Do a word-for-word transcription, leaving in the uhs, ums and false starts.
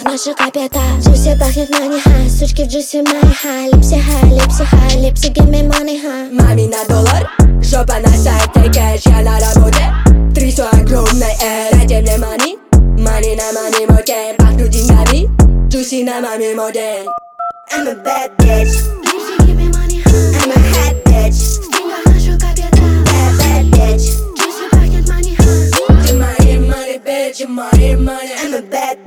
наша капета. Джуси пахнет мани, ха. Сучки в джуси мои, ха. Липси, ха, липси, ха. Липси, give me money, ха. Мами на доллар, жопа на сайте, кэш, я на работе. Трясу огромной эр, дайте мне money. Money на money мой game, пахну деньгами. Джуси на маме мой день. I'm a bad bitch. Lipsi, give me money, ха. I'm a hot bitch. Стрингов нашу капета. Bad, bad bitch. Джуси пахнет мани, ха. Money, money, bitch, money, money. I'm a bad